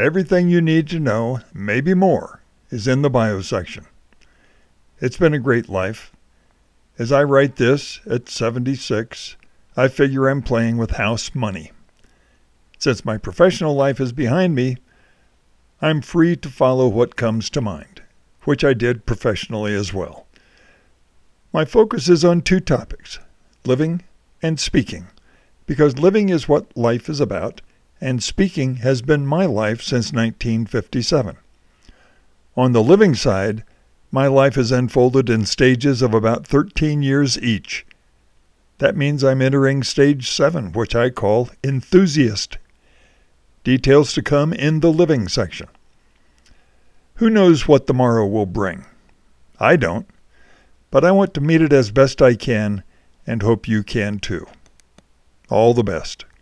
Everything you need to know, maybe more, is in the bio section. It's been a great life. As I write this at 76, I figure I'm playing with house money. Since my professional life is behind me, I'm free to follow what comes to mind, which I did professionally as well. My focus is on two topics, living and speaking, because living is what life is about, and speaking has been my life since 1957. On the living side, my life has unfolded in stages of about 13 years each. That means I'm entering stage 7, which I call enthusiast. Details to come in the living section. Who knows what tomorrow will bring? I don't, but I want to meet it as best I can and hope you can too. All the best.